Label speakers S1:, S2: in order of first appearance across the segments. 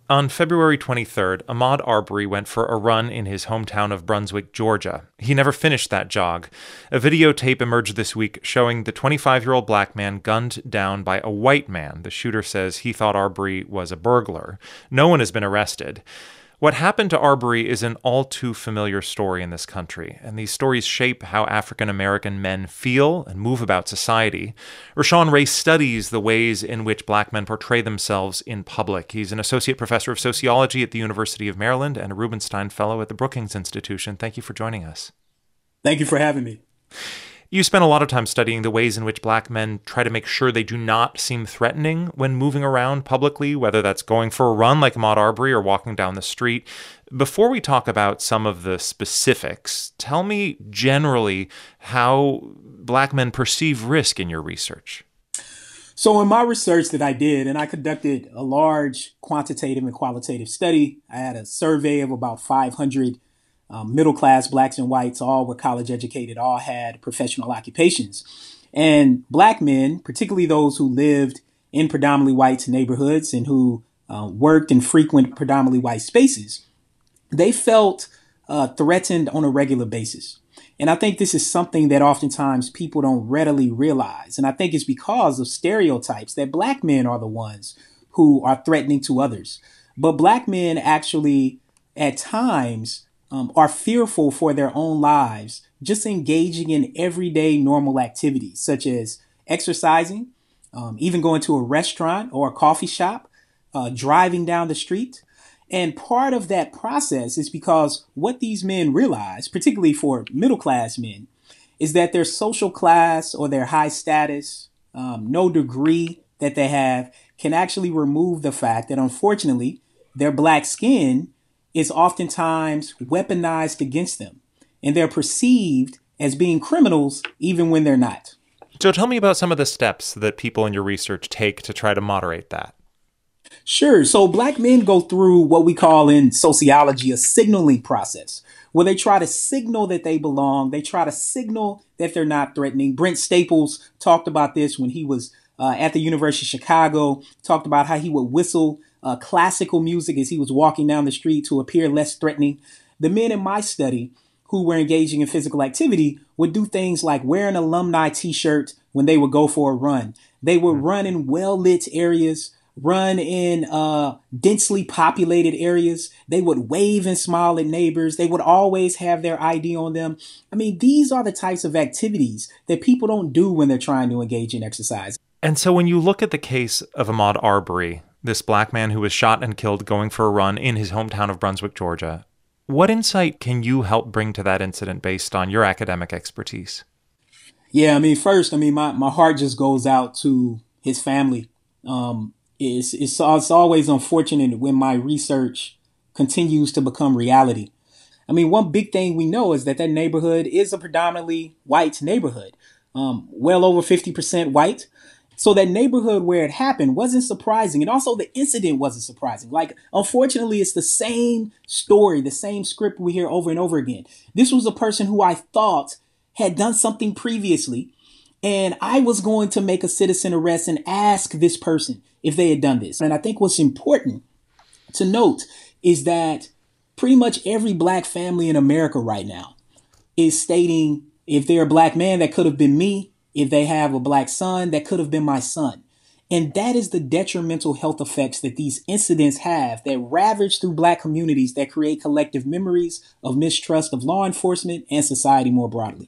S1: On February 23rd, Ahmaud Arbery went for a run in his hometown of Brunswick, Georgia. He never finished that jog. A videotape emerged this week showing the 25-year-old black man gunned down by a white man. The shooter says he thought Arbery was a burglar. No one has been arrested. What happened to Arbery is an all-too-familiar story in this country, and these stories shape how African-American men feel and move about society. Rashawn Ray studies the ways in which black men portray themselves in public. He's an associate professor of sociology at the University of Maryland and a Rubenstein Fellow at the Brookings Institution. Thank you for joining us.
S2: Thank you for having me.
S1: You spent a lot of time studying the ways in which black men try to make sure they do not seem threatening when moving around publicly, whether that's going for a run like Ahmaud Arbery or walking down the street. Before we talk about some of the specifics, tell me generally how black men perceive risk in your research.
S2: So in my research that I did, and I conducted a large quantitative and qualitative study, I had a survey of about 500 middle-class blacks and whites, all were college educated, all had professional occupations. And black men, particularly those who lived in predominantly white neighborhoods and who worked in frequent predominantly white spaces, they felt threatened on a regular basis. And I think this is something that oftentimes people don't readily realize. And I think it's because of stereotypes that black men are the ones who are threatening to others. But black men actually, at times, are fearful for their own lives, just engaging in everyday normal activities, such as exercising, even going to a restaurant or a coffee shop, driving down the street. And part of that process is because what these men realize, particularly for middle class men, is that their social class or their high status, no degree that they have, can actually remove the fact that, unfortunately, their black skin is oftentimes weaponized against them, and they're perceived as being criminals even when they're not.
S1: So tell me about some of the steps that people in your research take to try to moderate that.
S2: Sure. So black men go through what we call in sociology a signaling process, where they try to signal that they belong. They try to signal that they're not threatening. Brent Staples talked about this when he was at the University of Chicago, talked about how he would whistle classical music as he was walking down the street to appear less threatening. The men in my study who were engaging in physical activity would do things like wear an alumni t-shirt when they would go for a run. They would run in well-lit areas, run in densely populated areas. They would wave and smile at neighbors. They would always have their ID on them. I mean, these are the types of activities that people don't do when they're trying to engage in exercise.
S1: And so when you look at the case of Ahmaud Arbery, this black man who was shot and killed going for a run in his hometown of Brunswick, Georgia, what insight can you help bring to that incident based on your academic expertise?
S2: Yeah, first, my heart just goes out to his family. It's always unfortunate when my research continues to become reality. One big thing we know is that neighborhood is a predominantly white neighborhood, well over 50% white. So that neighborhood where it happened wasn't surprising. And also the incident wasn't surprising. Unfortunately, it's the same story, the same script we hear over and over again. This was a person who I thought had done something previously. And I was going to make a citizen arrest and ask this person if they had done this. And I think what's important to note is that pretty much every black family in America right now is stating, if they're a black man, that could have been me. If they have a black son, that could have been my son. And that is the detrimental health effects that these incidents have that ravage through black communities, that create collective memories of mistrust of law enforcement and society more broadly.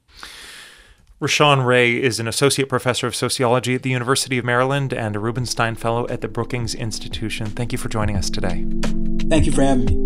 S1: Rashawn Ray is an associate professor of sociology at the University of Maryland and a Rubenstein Fellow at the Brookings Institution. Thank you for joining us today.
S2: Thank you for having me.